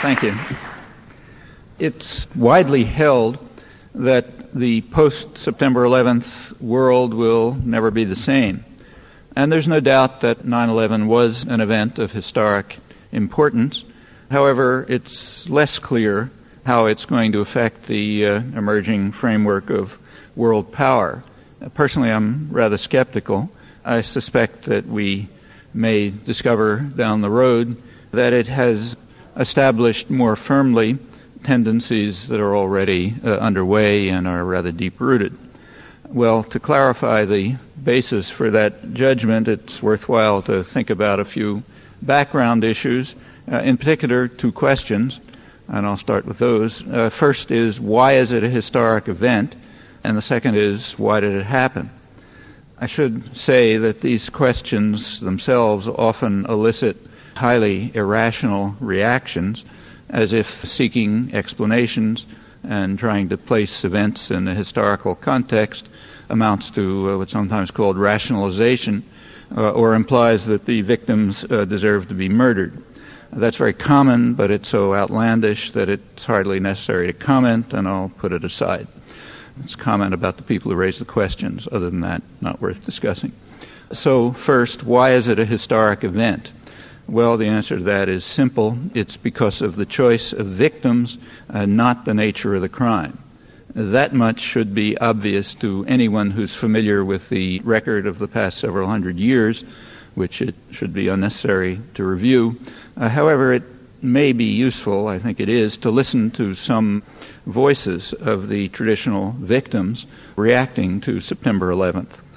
Thank you. It's widely held that the post-September 11th world will never be the same. And there's no doubt that 9/11 was an event of historic importance. However, it's less clear how it's going to affect the emerging framework of world power. Personally, I'm rather skeptical. I suspect that we may discover down the road that it has established more firmly tendencies that are already underway and are rather deep-rooted. Well, to clarify the basis for that judgment, it's worthwhile to think about a few background issues, in particular two questions, and I'll start with those. First is, why is it a historic event? And the second is, why did it happen? I should say that these questions themselves often elicit highly irrational reactions, as if seeking explanations and trying to place events in a historical context amounts to what's sometimes called rationalization, or implies that the victims deserve to be murdered. That's very common, but it's so outlandish that it's hardly necessary to comment, and I'll put it aside. Let's comment about the people who raise the questions. Other than that, not worth discussing. So first, why is it a historic event? Well, the answer to that is simple. It's because of the choice of victims, not the nature of the crime. That much should be obvious to anyone who's familiar with the record of the past several hundred years, which it should be unnecessary to review. However, it may be useful, I think it is, to listen to some voices of the traditional victims reacting to September 11th.